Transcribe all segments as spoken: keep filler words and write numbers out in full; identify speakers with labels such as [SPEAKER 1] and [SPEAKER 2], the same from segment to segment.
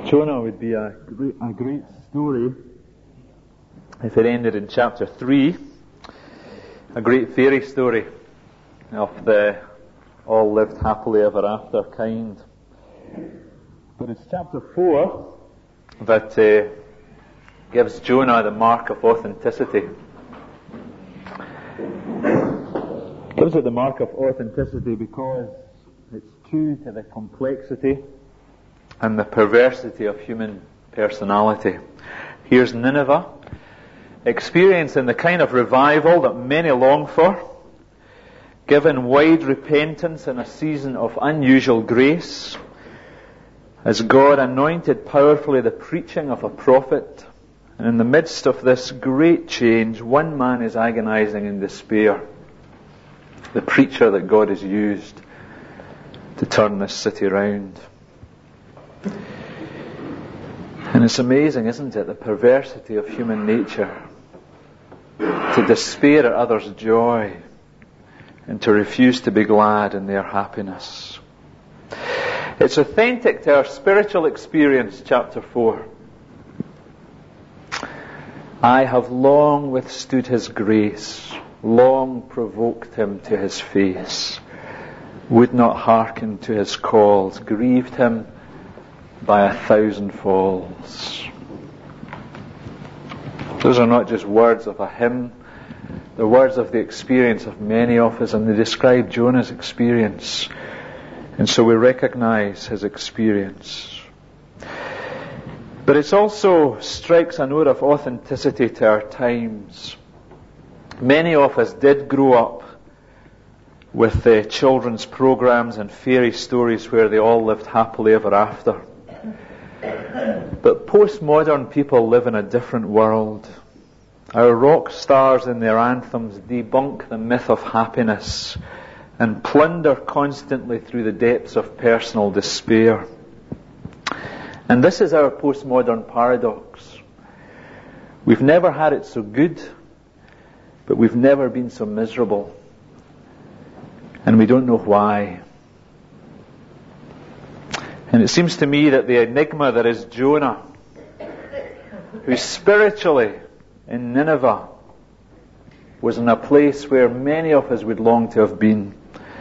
[SPEAKER 1] Jonah would be a great, a great story if it ended in chapter three, a great fairy story of the all lived happily ever after kind. But it's chapter four that uh, gives Jonah the mark of authenticity. Gives it the mark of authenticity because it's true to the complexity and the perversity of human personality. Here's Nineveh, experiencing the kind of revival that many long for, given wide repentance in a season of unusual grace, as God anointed powerfully the preaching of a prophet. And in the midst of this great change, one man is agonizing in despair. The preacher that God has used to turn this city around. And it's amazing, isn't it, the perversity of human nature, to despair at others' joy and to refuse to be glad in their happiness. It's authentic to our spiritual experience, chapter four. I have long withstood his grace, long provoked him to his face, would not hearken to his calls, grieved him by a thousand falls. Those are not just words of a hymn, they're words of the experience of many of us, and they describe Jonah's experience. And so we recognize his experience. But it also strikes a note of authenticity to our times. Many of us did grow up with the children's programs and fairy stories where they all lived happily ever after. But postmodern people live in a different world. Our rock stars in their anthems debunk the myth of happiness and plunder constantly through the depths of personal despair. And this is our postmodern paradox. We've never had it so good, but we've never been so miserable. And we don't know why. And it seems to me that the enigma that is Jonah, who spiritually in Nineveh was in a place where many of us would long to have been,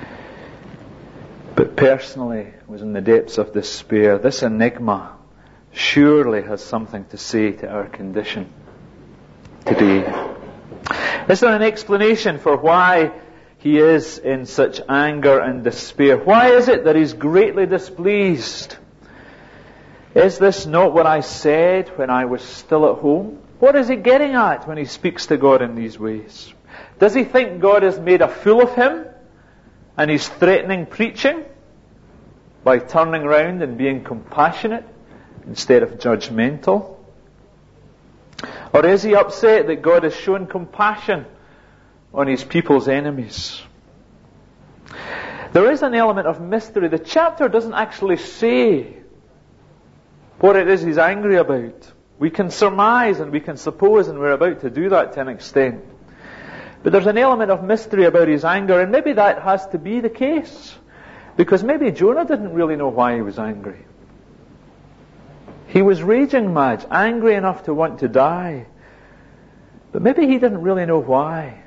[SPEAKER 1] but personally was in the depths of despair. This enigma surely has something to say to our condition today. Is there an explanation for why he is in such anger and despair? Why is it that he's greatly displeased? Is this not what I said when I was still at home? What is he getting at when he speaks to God in these ways? Does he think God has made a fool of him and he's threatening preaching by turning around and being compassionate instead of judgmental? Or is he upset that God has shown compassion on his people's enemies? There is an element of mystery. The chapter doesn't actually say what it is he's angry about. We can surmise and we can suppose, and we're about to do that to an extent. But there's an element of mystery about his anger, and maybe that has to be the case. Because maybe Jonah didn't really know why he was angry. He was raging mad, angry enough to want to die. But maybe he didn't really know why.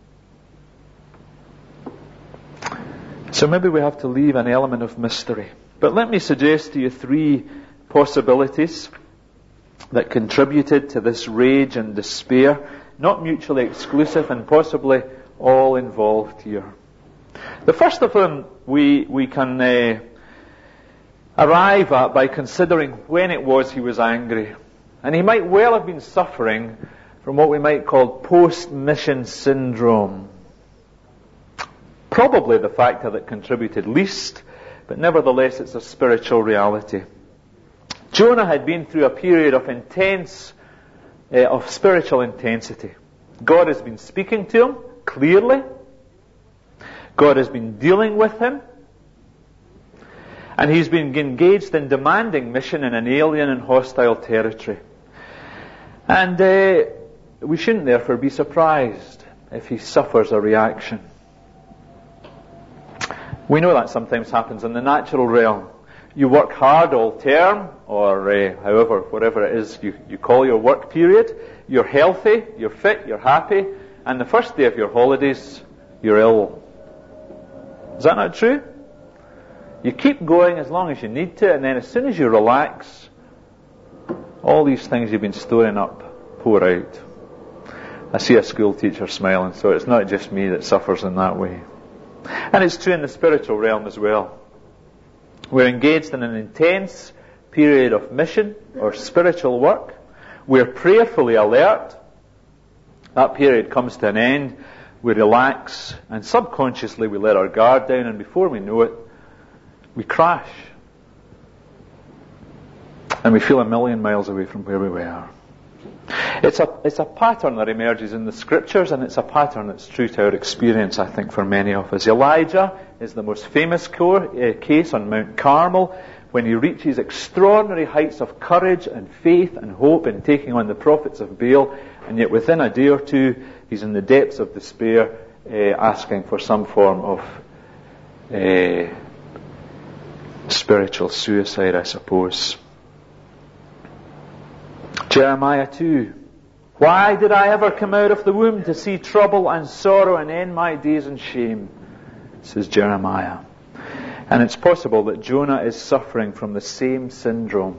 [SPEAKER 1] So maybe we have to leave an element of mystery. But let me suggest to you three possibilities that contributed to this rage and despair, not mutually exclusive and possibly all involved here. The first of them we, we can uh, arrive at by considering when it was he was angry. And he might well have been suffering from what we might call post-mission syndrome. Probably the factor that contributed least, but nevertheless it's a spiritual reality. Jonah had been through a period of intense, uh, of spiritual intensity. God has been speaking to him clearly. God has been dealing with him. And he's been engaged in demanding mission in an alien and hostile territory. And uh, we shouldn't therefore be surprised if he suffers a reaction. We know that sometimes happens in the natural realm. You work hard all term, or uh, however, whatever it is you, you call your work period. You're healthy, you're fit, you're happy, and the first day of your holidays, you're ill. Is that not true? You keep going as long as you need to, and then as soon as you relax, all these things you've been storing up pour out. I see a school teacher smiling, so it's not just me that suffers in that way. And it's true in the spiritual realm as well. We're engaged in an intense period of mission or spiritual work. We're prayerfully alert. That period comes to an end. We relax, and subconsciously we let our guard down, and before we know it, we crash. And we feel a million miles away from where we were. It's a, it's a pattern that emerges in the Scriptures, and it's a pattern that's true to our experience, I think, for many of us. Elijah is the most famous core, uh, case on Mount Carmel, when he reaches extraordinary heights of courage and faith and hope in taking on the prophets of Baal, and yet within a day or two, he's in the depths of despair, uh, asking for some form of uh, spiritual suicide, I suppose. Jeremiah two. Why did I ever come out of the womb to see trouble and sorrow and end my days in shame? Says Jeremiah. And it's possible that Jonah is suffering from the same syndrome.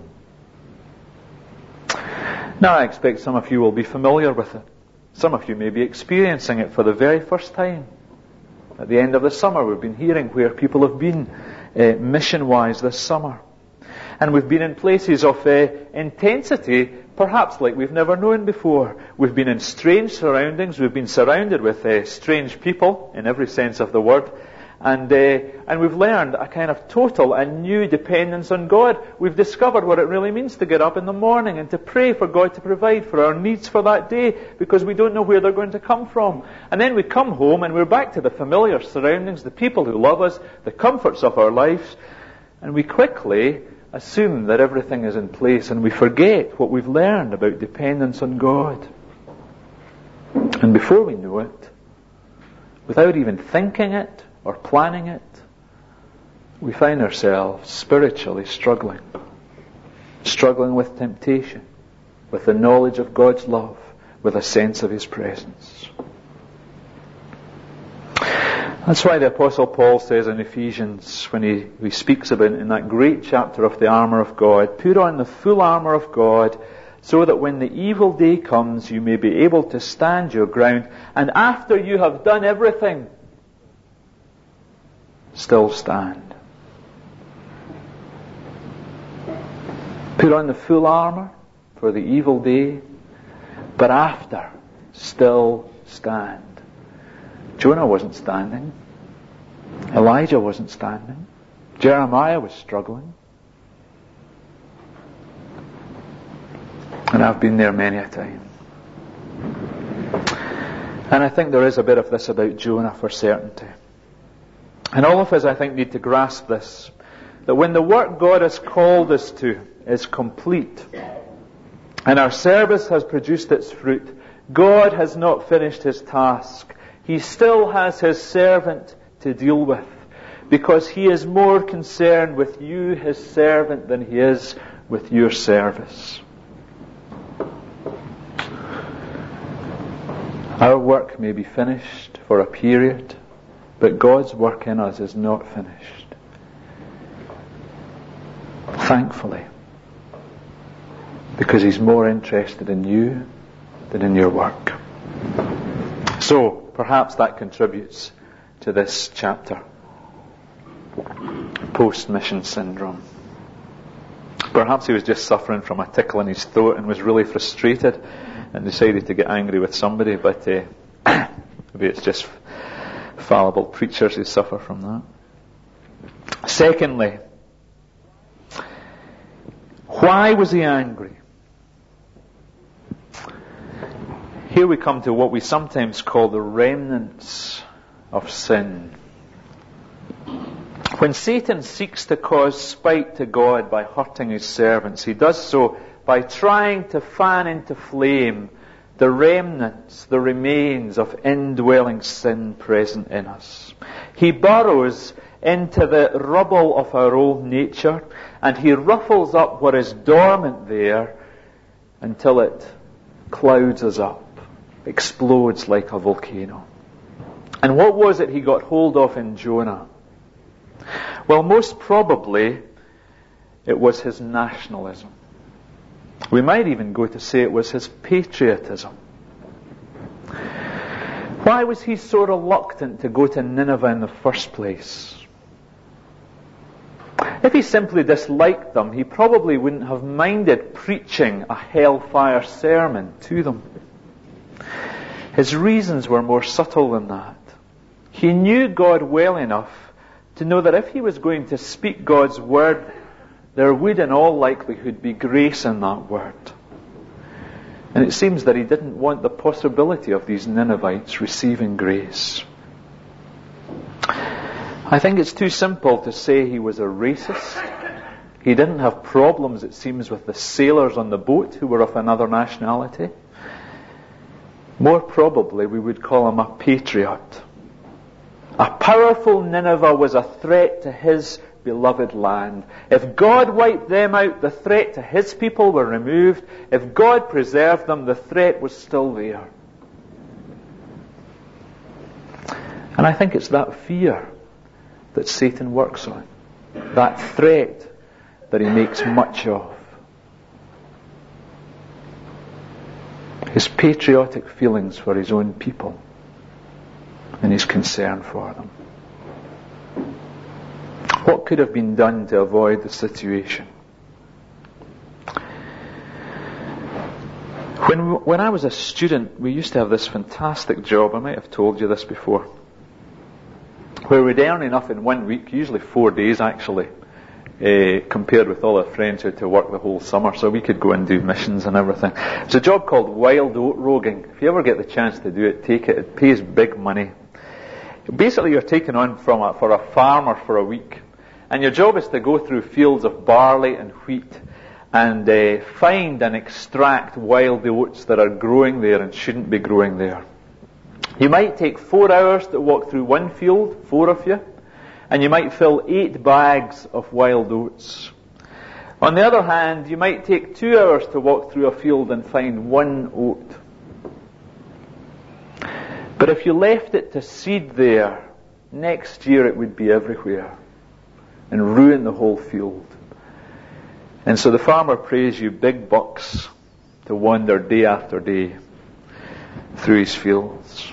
[SPEAKER 1] Now I expect some of you will be familiar with it. Some of you may be experiencing it for the very first time. At the end of the summer, we've been hearing where people have been uh, mission-wise this summer. And we've been in places of uh, intensity, perhaps like we've never known before. We've been in strange surroundings. We've been surrounded with uh, strange people, in every sense of the word. And uh, and we've learned a kind of total and new dependence on God. We've discovered what it really means to get up in the morning and to pray for God to provide for our needs for that day, because we don't know where they're going to come from. And then we come home and we're back to the familiar surroundings, the people who love us, the comforts of our lives, and we quickly assume that everything is in place, and we forget what we've learned about dependence on God. And before we know it, without even thinking it or planning it, we find ourselves spiritually struggling. Struggling with temptation, with the knowledge of God's love, with a sense of His presence. That's why the Apostle Paul says in Ephesians, when he, he speaks about in that great chapter of the armour of God, put on the full armour of God, so that when the evil day comes, you may be able to stand your ground, and after you have done everything, still stand. Put on the full armour for the evil day, but after, still stand. Jonah wasn't standing. Elijah wasn't standing. Jeremiah was struggling. And I've been there many a time. And I think there is a bit of this about Jonah for certainty. And all of us, I think, need to grasp this, that when the work God has called us to is complete, and our service has produced its fruit, God has not finished His task. He still has His servant to deal with, because He is more concerned with you, His servant, than He is with your service. Our work may be finished for a period, but God's work in us is not finished. Thankfully, because He's more interested in you than in your work. So, perhaps that contributes to this chapter. Post-mission syndrome. Perhaps he was just suffering from a tickle in his throat and was really frustrated and decided to get angry with somebody, but uh, maybe it's just fallible preachers who suffer from that. Secondly, why was he angry? Here we come to what we sometimes call the remnants of sin. When Satan seeks to cause spite to God by hurting His servants, he does so by trying to fan into flame the remnants, the remains of indwelling sin present in us. He burrows into the rubble of our old nature, and he ruffles up what is dormant there until it clouds us up, explodes like a volcano. And what was it he got hold of in Jonah? Well, most probably it was his nationalism. We might even go to say it was his patriotism. Why was he so reluctant to go to Nineveh in the first place? If he simply disliked them, he probably wouldn't have minded preaching a hellfire sermon to them. His reasons were more subtle than that. He knew God well enough to know that if he was going to speak God's word, there would in all likelihood be grace in that word. And it seems that he didn't want the possibility of these Ninevites receiving grace. I think it's too simple to say he was a racist. He didn't have problems, it seems, with the sailors on the boat who were of another nationality. More probably, we would call him a patriot. A powerful Nineveh was a threat to his beloved land. If God wiped them out, the threat to his people were removed. If God preserved them, the threat was still there. And I think it's that fear that Satan works on. That threat that he makes much of. His patriotic feelings for his own people and his concern for them. What could have been done to avoid the situation? When, when I was a student, we used to have this fantastic job. I might have told you this before. Where we'd earn enough in one week, usually four days actually, uh, compared with all our friends who had to work the whole summer, so we could go and do missions and everything. It's a job called wild oat roguing. If you ever get the chance to do it, take it. It pays big money. Basically, you're taken on from a, for a farmer for a week. And your job is to go through fields of barley and wheat and uh, find and extract wild oats that are growing there and shouldn't be growing there. You might take four hours to walk through one field, four of you, and you might fill eight bags of wild oats. On the other hand, you might take two hours to walk through a field and find one oat. But if you left it to seed there, next year it would be everywhere and ruin the whole field. And so the farmer pays you big bucks to wander day after day through his fields.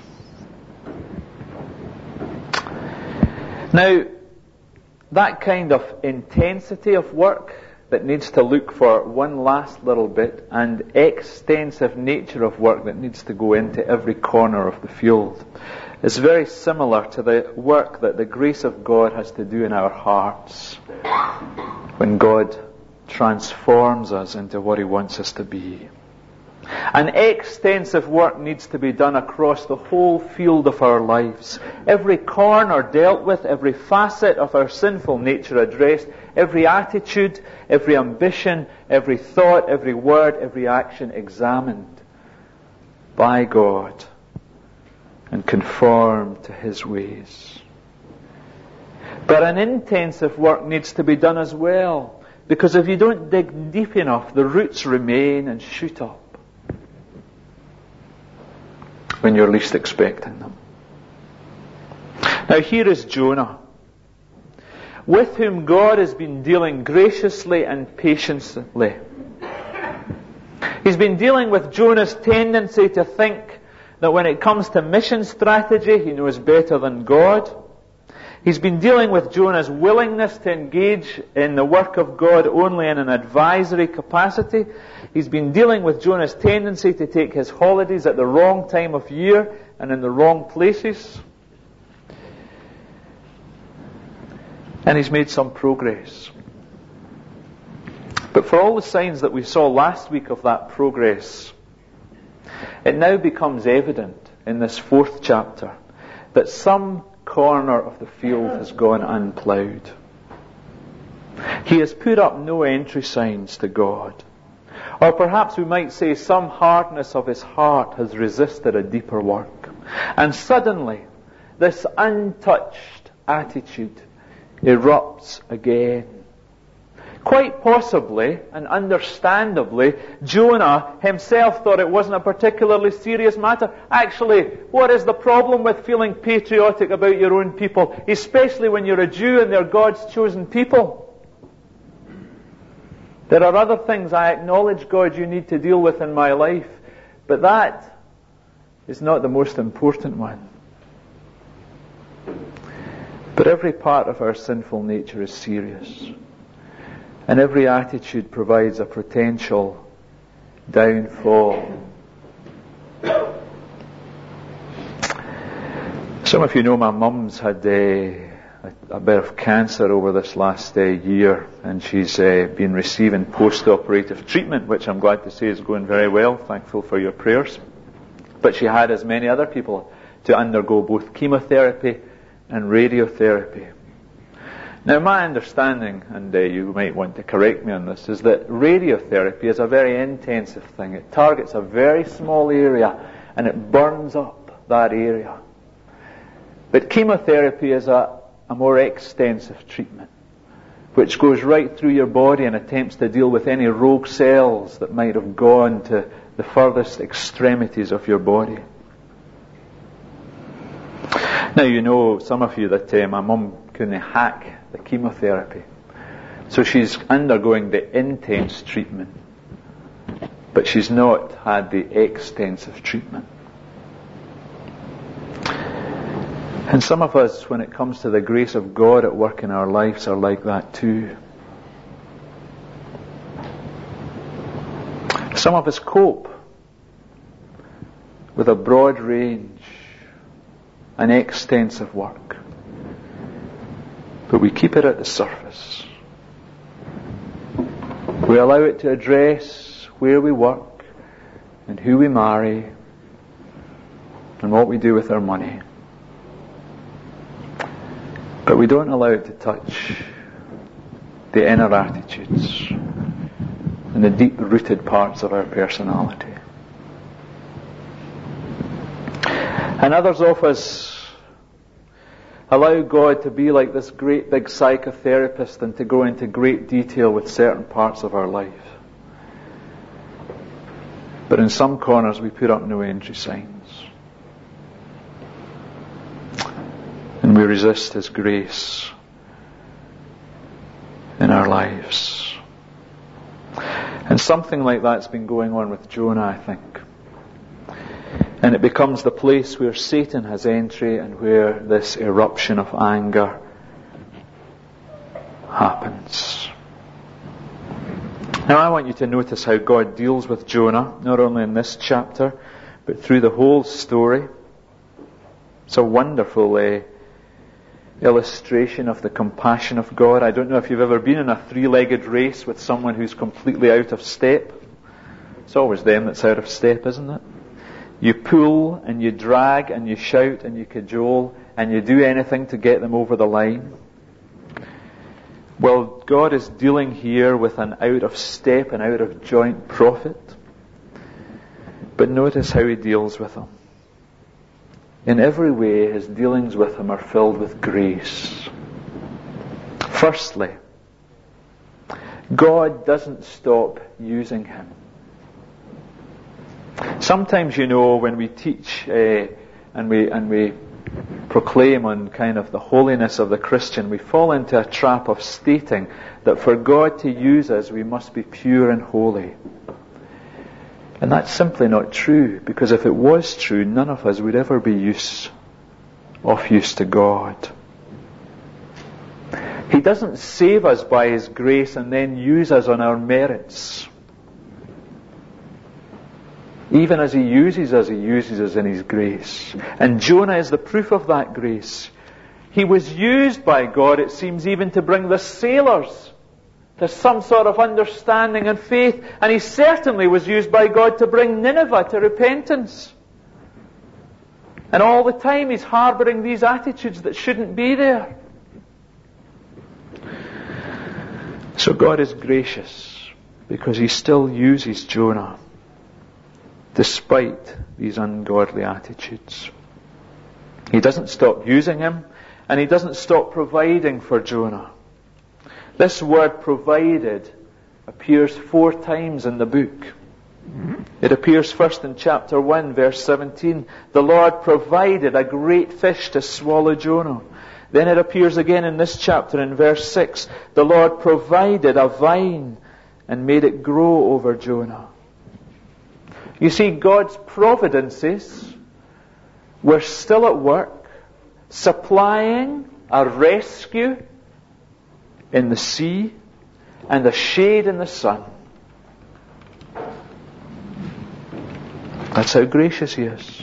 [SPEAKER 1] Now, that kind of intensity of work that needs to look for one last little bit, and extensive nature of work that needs to go into every corner of the field, is very similar to the work that the grace of God has to do in our hearts when God transforms us into what he wants us to be. And extensive work needs to be done across the whole field of our lives. Every corner dealt with, every facet of our sinful nature addressed, every attitude, every ambition, every thought, every word, every action examined by God and conformed to his ways. But an intensive work needs to be done as well, because if you don't dig deep enough, the roots remain and shoot up when you're least expecting them. Now here is Jonah, with whom God has been dealing graciously and patiently. He's been dealing with Jonah's tendency to think that when it comes to mission strategy, he knows better than God. He's been dealing with Jonah's willingness to engage in the work of God only in an advisory capacity. He's been dealing with Jonah's tendency to take his holidays at the wrong time of year and in the wrong places. And he's made some progress. But for all the signs that we saw last week of that progress, it now becomes evident in this fourth chapter that some corner of the field has gone unploughed. He has put up no entry signs to God. Or perhaps we might say some hardness of his heart has resisted a deeper work. And suddenly, this untouched attitude erupts again. Quite possibly and understandably, Jonah himself thought it wasn't a particularly serious matter. Actually, what is the problem with feeling patriotic about your own people, especially when you're a Jew and they're God's chosen people? There are other things I acknowledge, God, you need to deal with in my life, but that is not the most important one. But every part of our sinful nature is serious. And every attitude provides a potential downfall. Some of you know my mum's had a, a bit of cancer over this last uh, year, and she's uh, been receiving post-operative treatment, which I'm glad to say is going very well. Thankful for your prayers. But she had, as many other people, to undergo both chemotherapy and radiotherapy. Now, my understanding, and uh, you might want to correct me on this, is that radiotherapy is a very intensive thing. It targets a very small area and it burns up that area. But chemotherapy is a, a more extensive treatment, which goes right through your body and attempts to deal with any rogue cells that might have gone to the furthest extremities of your body. Now, you know, some of you, that uh, my mum couldn't hack the chemotherapy. So she's undergoing the intense treatment, but she's not had the extensive treatment. And some of us, when it comes to the grace of God at work in our lives, are like that too. Some of us cope with a broad range and extensive work, but we keep it at the surface. We allow it to address where we work and who we marry and what we do with our money. But we don't allow it to touch the inner attitudes and the deep-rooted parts of our personality. And others of us allow God to be like this great big psychotherapist and to go into great detail with certain parts of our life. But in some corners we put up no entry signs. And we resist His grace in our lives. And something like that's been going on with Jonah, I think. And it becomes the place where Satan has entry and where this eruption of anger happens. Now, I want you to notice how God deals with Jonah, not only in this chapter, but through the whole story. It's a wonderful uh, illustration of the compassion of God. I don't know if you've ever been in a three-legged race with someone who's completely out of step. It's always them that's out of step, isn't it? You pull and you drag and you shout and you cajole and you do anything to get them over the line. Well, God is dealing here with an out of step and out of joint prophet. But notice how He deals with him. In every way, His dealings with him are filled with grace. Firstly, God doesn't stop using him. Sometimes, you know, when we teach uh, and we and we proclaim on kind of the holiness of the Christian, we fall into a trap of stating that for God to use us, we must be pure and holy. And that's simply not true, because if it was true, none of us would ever be use, of use to God. He doesn't save us by His grace and then use us on our merits. Even as He uses us, He uses us in His grace. And Jonah is the proof of that grace. He was used by God, it seems, even to bring the sailors to some sort of understanding and faith. And he certainly was used by God to bring Nineveh to repentance. And all the time he's harbouring these attitudes that shouldn't be there. So God is gracious because He still uses Jonah despite these ungodly attitudes. He doesn't stop using him, And he doesn't stop providing for Jonah. This word provided appears four times in the book. It appears first in chapter one, verse seventeen. The Lord provided a great fish to swallow Jonah. Then it appears again in this chapter in verse six. The Lord provided a vine and made it grow over Jonah. You see, God's providences were still at work, supplying a rescue in the sea and a shade in the sun. That's how gracious he is.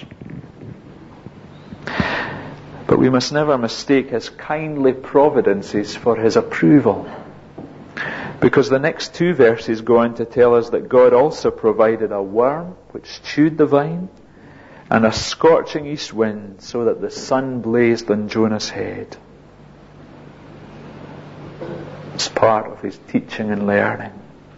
[SPEAKER 1] But we must never mistake his kindly providences for his approval. Because the next two verses go on to tell us that God also provided a worm which chewed the vine and a scorching east wind so that the sun blazed on Jonah's head. It's part of his teaching and learning.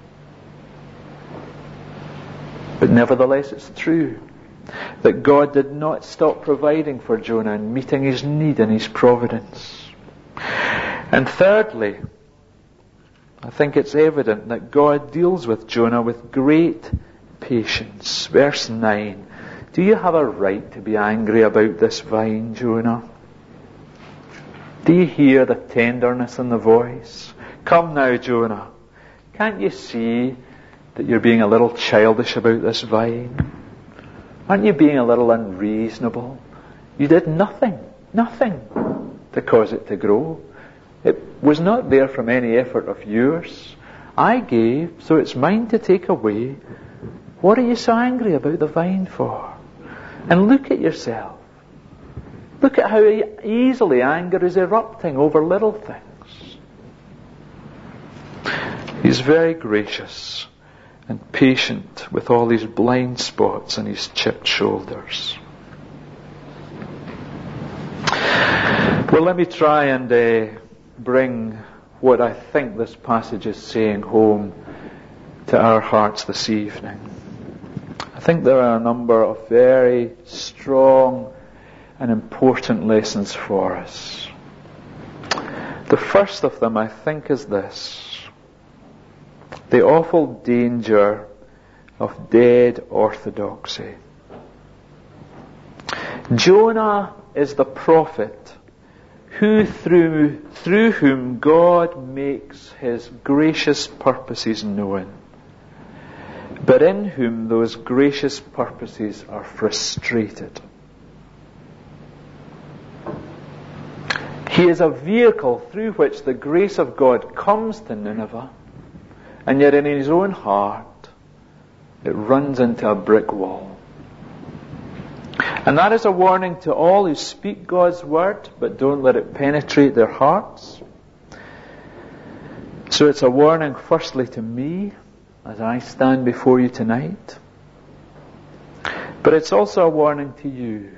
[SPEAKER 1] But nevertheless, it's true that God did not stop providing for Jonah and meeting his need in his providence. And thirdly, I think it's evident that God deals with Jonah with great patience. Verse nine. Do you have a right to be angry about this vine, Jonah? Do you hear the tenderness in the voice? Come now, Jonah. Can't you see that you're being a little childish about this vine? Aren't you being a little unreasonable? You did nothing, nothing to cause it to grow. It was not there from any effort of yours. I gave, so it's mine to take away. What are you so angry about the vine for? And look at yourself. Look at how easily anger is erupting over little things. He's very gracious and patient with all his blind spots and his chipped shoulders. Well, let me try and uh, bring what I think this passage is saying home to our hearts this evening. I think there are a number of very strong and important lessons for us. The first of them, I think, is this: the awful danger of dead orthodoxy. Jonah is the prophet who through, through whom God makes his gracious purposes known, but in whom those gracious purposes are frustrated. He is a vehicle through which the grace of God comes to Nineveh, and yet in his own heart it runs into a brick wall. And that is a warning to all who speak God's word but don't let it penetrate their hearts. So it's a warning firstly to me as I stand before you tonight. But it's also a warning to you.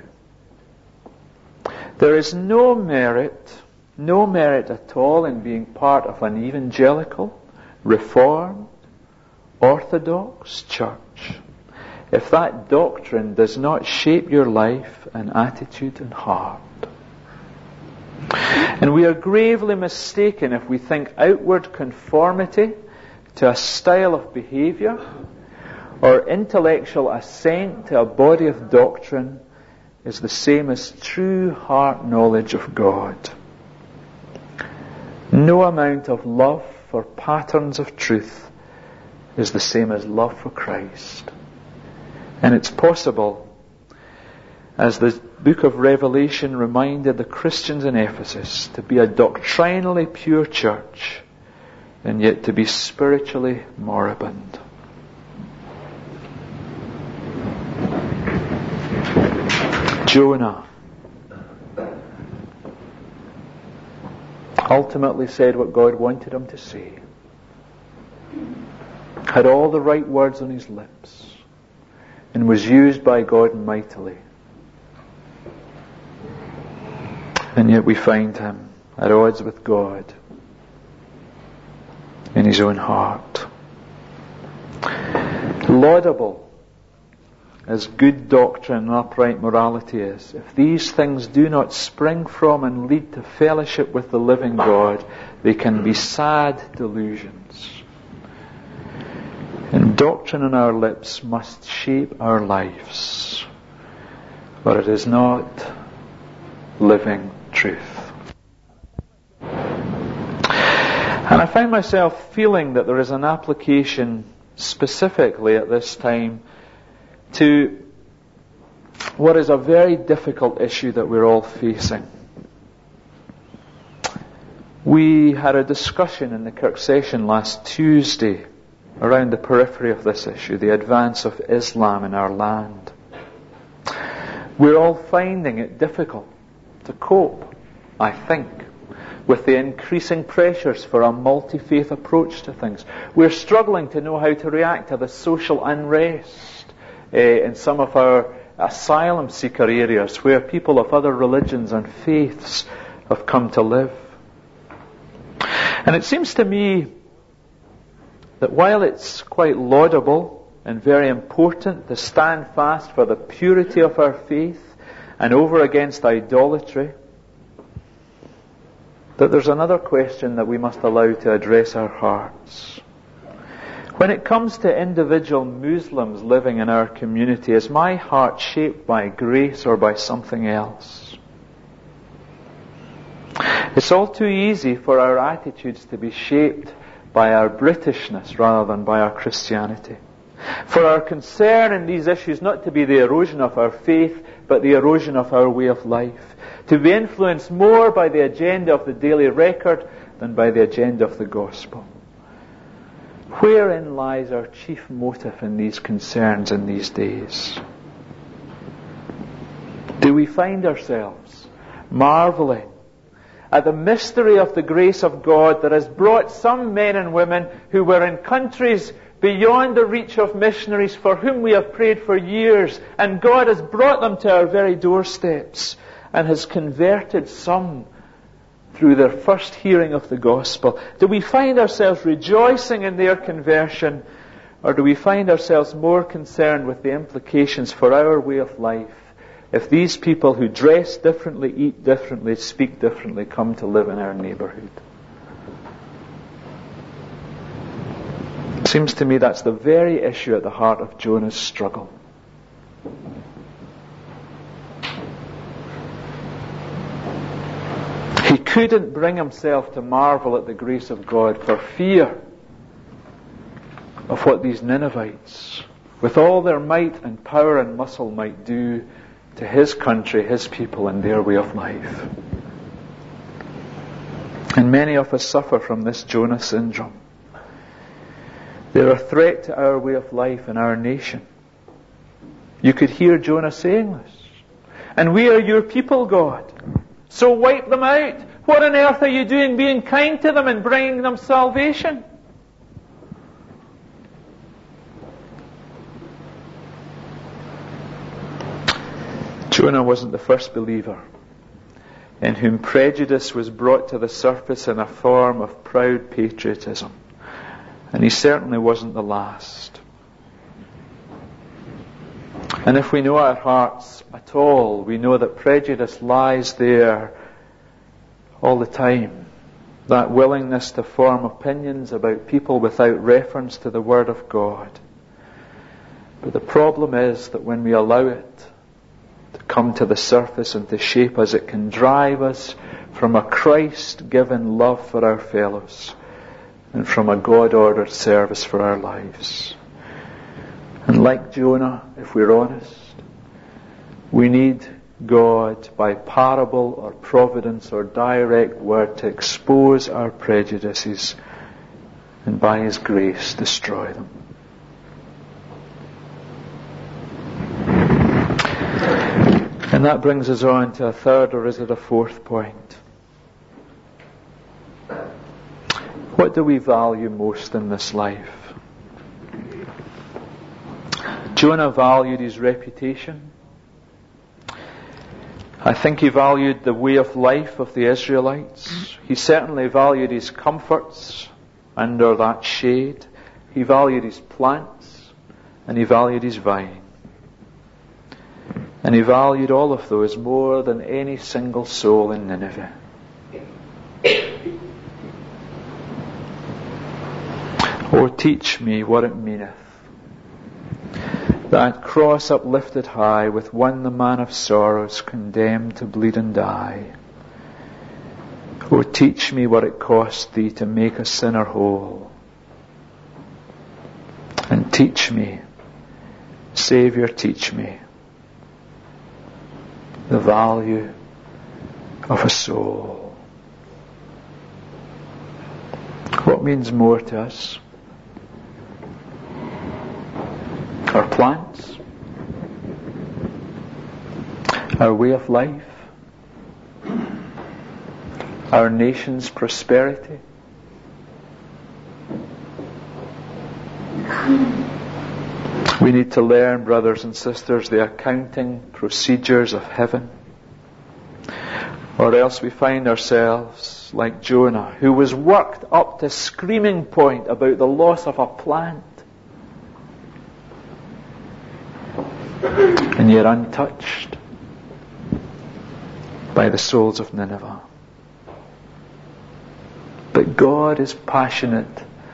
[SPEAKER 1] There is no merit, no merit at all in being part of an evangelical, Reformed, Orthodox church if that doctrine does not shape your life and attitude and heart. And we are gravely mistaken if we think outward conformity to a style of behavior or intellectual assent to a body of doctrine is the same as true heart knowledge of God. No amount of love for patterns of truth is the same as love for Christ. And it's possible, as the book of Revelation reminded the Christians in Ephesus, to be a doctrinally pure church and yet to be spiritually moribund. Jonah ultimately said what God wanted him to say. Had all the right words on his lips and was used by God mightily. And yet we find him at odds with God in his own heart. Laudable as good doctrine and upright morality is, if these things do not spring from and lead to fellowship with the living God, they can be sad delusions. And doctrine on our lips must shape our lives, but it is not living truth. And I find myself feeling that there is an application specifically at this time to what is a very difficult issue that we're all facing. We had a discussion in the Kirk session last Tuesday around the periphery of this issue, the advance of Islam in our land. We're all finding it difficult to cope, I think, with the increasing pressures for a multi-faith approach to things. We're struggling to know how to react to the social unrest uh, in some of our asylum seeker areas where people of other religions and faiths have come to live. And it seems to me that while it's quite laudable and very important to stand fast for the purity of our faith and over against idolatry, that there's another question that we must allow to address our hearts. When it comes to individual Muslims living in our community, is my heart shaped by grace or by something else? It's all too easy for our attitudes to be shaped by our Britishness rather than by our Christianity. For our concern in these issues not to be the erosion of our faith, but the erosion of our way of life. To be influenced more by the agenda of the Daily Record than by the agenda of the Gospel. Wherein lies our chief motive in these concerns in these days? Do we find ourselves marveling at the mystery of the grace of God that has brought some men and women who were in countries beyond the reach of missionaries for whom we have prayed for years, and God has brought them to our very doorsteps and has converted some through their first hearing of the gospel? Do we find ourselves rejoicing in their conversion, or do we find ourselves more concerned with the implications for our way of life if these people who dress differently, eat differently, speak differently, come to live in our neighbourhood? It seems to me that's the very issue at the heart of Jonah's struggle. He couldn't bring himself to marvel at the grace of God for fear of what these Ninevites, with all their might and power and muscle, might do to his country, his people, and their way of life. And many of us suffer from this Jonah syndrome. They're a threat to our way of life and our nation. You could hear Jonah saying this. And we are your people, God. So wipe them out. What on earth are you doing being kind to them and bringing them salvation? Jonah wasn't the first believer in whom prejudice was brought to the surface in a form of proud patriotism. And he certainly wasn't the last. And if we know our hearts at all, we know that prejudice lies there all the time. That willingness to form opinions about people without reference to the Word of God. But the problem is that when we allow it to come to the surface and to shape us, it can drive us from a Christ-given love for our fellows and from a God-ordered service for our lives. And like Jonah, if we're honest, we need God by parable or providence or direct word to expose our prejudices and by His grace destroy them. And that brings us on to a third, or is it a fourth point? What do we value most in this life? Jonah valued his reputation. I think he valued the way of life of the Israelites. He certainly valued his comforts under that shade. He valued his plants and he valued his vine. And he valued all of those more than any single soul in Nineveh. Oh, teach me what it meaneth, that cross uplifted high, with one the man of sorrows, condemned to bleed and die. Oh, teach me what it cost thee to make a sinner whole. And teach me, Saviour, teach me the value of a soul. What means more to us? Our plans? Our way of life? Our nation's prosperity? We need to learn, brothers and sisters, the accounting procedures of heaven, or else we find ourselves like Jonah, who was worked up to screaming point about the loss of a plant, and yet untouched by the souls of Nineveh. But God is passionate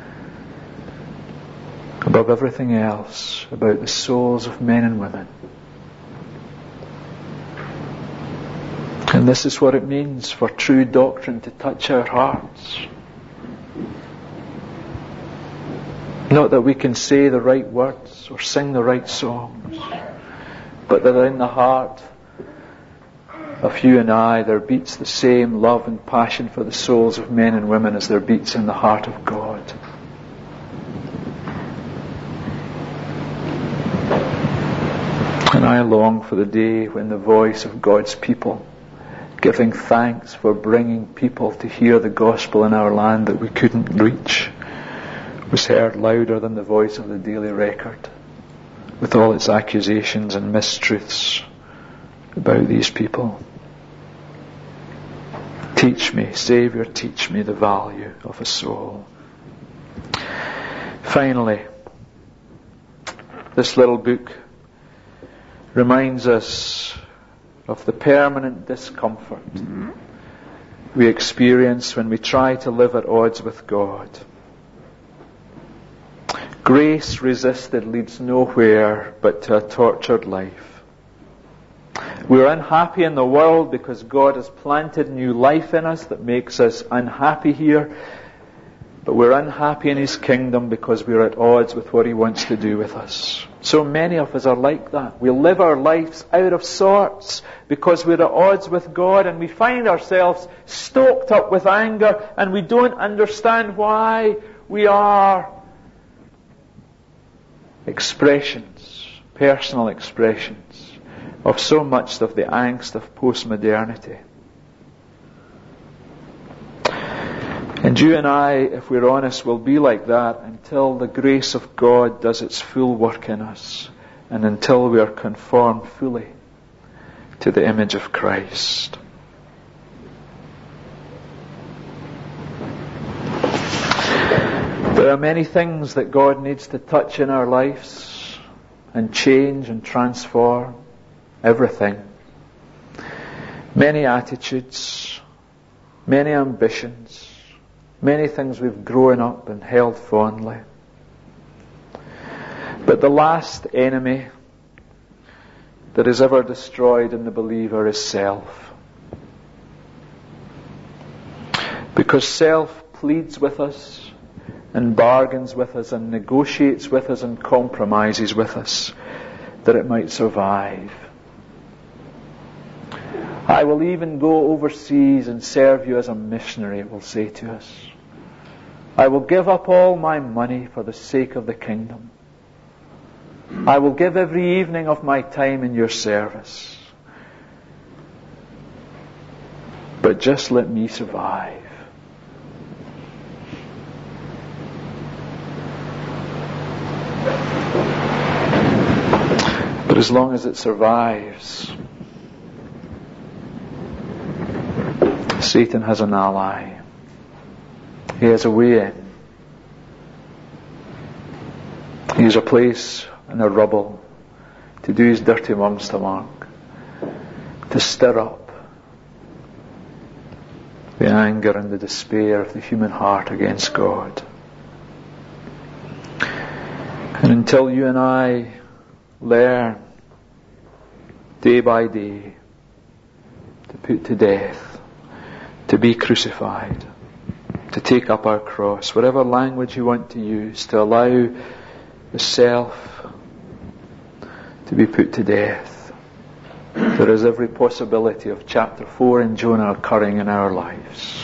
[SPEAKER 1] above everything else about the souls of men and women. And this is what it means for true doctrine to touch our hearts. Not that we can say the right words or sing the right songs, but that in the heart of you and I there beats the same love and passion for the souls of men and women as there beats in the heart of God. And I long for the day when the voice of God's people, giving thanks for bringing people to hear the gospel in our land that we couldn't reach, was heard louder than the voice of the Daily Record, with all its accusations and mistruths about these people. Teach me, Saviour, teach me the value of a soul. Finally, this little book reminds us of the permanent discomfort we experience when we try to live at odds with God. Grace resisted leads nowhere but to a tortured life. We're unhappy in the world because God has planted new life in us that makes us unhappy here. But we're unhappy in His kingdom because we're at odds with what He wants to do with us. So many of us are like that. We live our lives out of sorts because we're at odds with God, and we find ourselves stoked up with anger, and we don't understand why. We are expressions, personal expressions, of so much of the angst of postmodernity. And you and I, if we're honest, will be like that until the grace of God does its full work in us, and until we are conformed fully to the image of Christ. There are many things that God needs to touch in our lives and change and transform. Everything. Many attitudes, many ambitions, many things we've grown up and held fondly. But the last enemy that is ever destroyed in the believer is self. Because self pleads with us and bargains with us and negotiates with us and compromises with us that it might survive. I will even go overseas and serve you as a missionary, it will say to us. I will give up all my money for the sake of the kingdom. I will give every evening of my time in your service. But just let me survive. But as long as it survives, Satan has an ally. He has a way in. He has a place in the rubble to do his dirty monster mark. to stir up the anger and the despair of the human heart against God. And until you and I learn day by day to put to death, to be crucified, to take up our cross, whatever language you want to use, to allow the self to be put to death, there is every possibility of chapter four in Jonah occurring in our lives.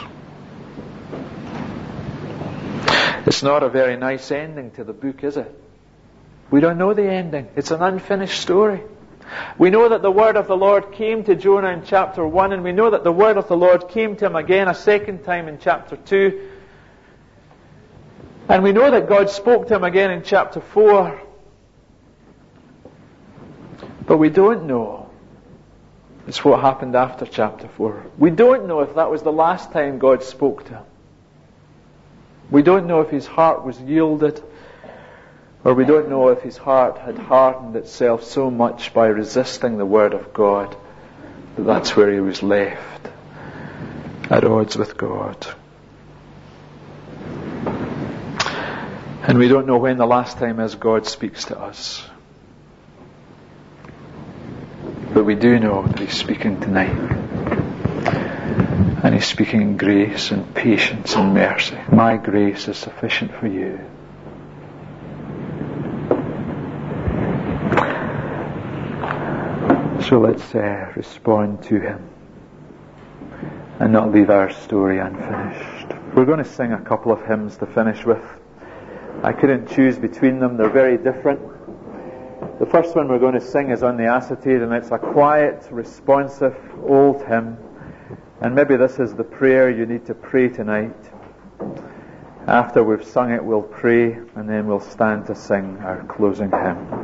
[SPEAKER 1] It's not a very nice ending to the book, is it? We don't know the ending. It's an unfinished story. We know that the word of the Lord came to Jonah in chapter one, and we know that the word of the Lord came to him again a second time in chapter two. And we know that God spoke to him again in chapter four. But we don't know. It's what happened after chapter four. We don't know if that was the last time God spoke to him. We don't know if his heart was yielded, or we don't know if his heart had hardened itself so much by resisting the word of God that that's where he was left, at odds with God. And we don't know when the last time is God speaks to us. But we do know that he's speaking tonight. And he's speaking in grace and patience and mercy. My grace is sufficient for you. So let's uh, respond to him and not leave our story unfinished. We're going to sing a couple of hymns to finish with. I couldn't choose between them. They're very different. The first one we're going to sing is on the acetate, and it's a quiet, responsive, old hymn. And maybe this is the prayer you need to pray tonight. After we've sung it, we'll pray, and then we'll stand to sing our closing hymn.